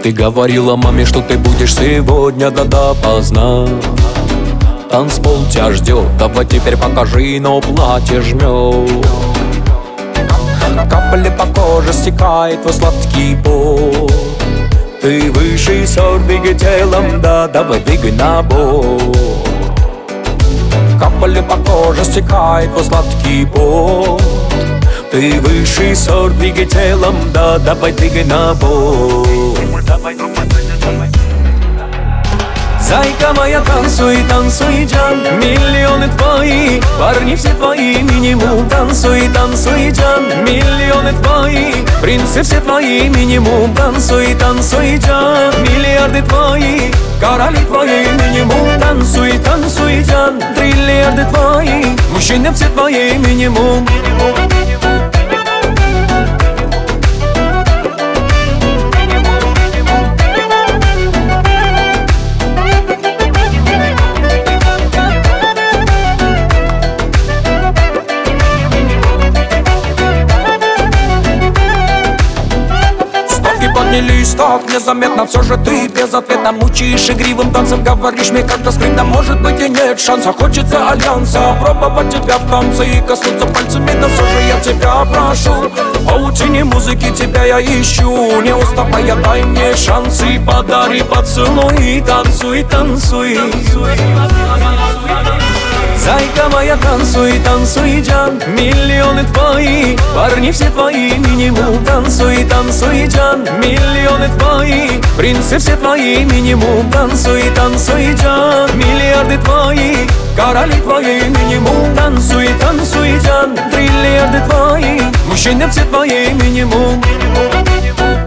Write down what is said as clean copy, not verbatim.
Ты говорила маме, что ты будешь сегодня допоздна. Танцпол тебя ждет, давай теперь покажи, но платье жмет. Капли по коже стекает твой сладкий пот. Ты выше сор, двигай телом, да, давай двигай на бок. Капли по коже стекает твой сладкий пот. Ты выше сор, двигай телом, да, давай двигай на бок. Зайка моя, танцуй, танцуй, Джан. Миллионы твои, парни все твои, минимум. Танцуй, танцуй, Джан. Миллионы твои, принцы все твои, минимум. Танцуй, танцуй, Джан. Миллиарды твои, короли твои, минимум. Танцуй, танцуй, Джан. Триллиарды твои, мужчины все твои, минимум. Поднялись так незаметно, все же ты безответно мучаешь игривым танцем. Говоришь мне как-то скрытно, может быть и нет шанса. Хочется альянса, пробовать тебя в танце и коснуться пальцами, но все же я тебя прошу. В паутине музыки тебя я ищу, не уставая, дай мне шанс и подари поцелуй. Танцуй, танцуй, зайка моя, танцуй, танцуй, Джан. Миллионы твои, парни все твои, минимум. Танцуй, танцуй, Джан. Миллионы твои, принцы все твои, минимум. Танцуй, танцуй, Джан. Миллиарды твои, короли твои, минимум. Танцуй, танцуй, Джан. Триллиарды твои, мужчины все твои, минимум.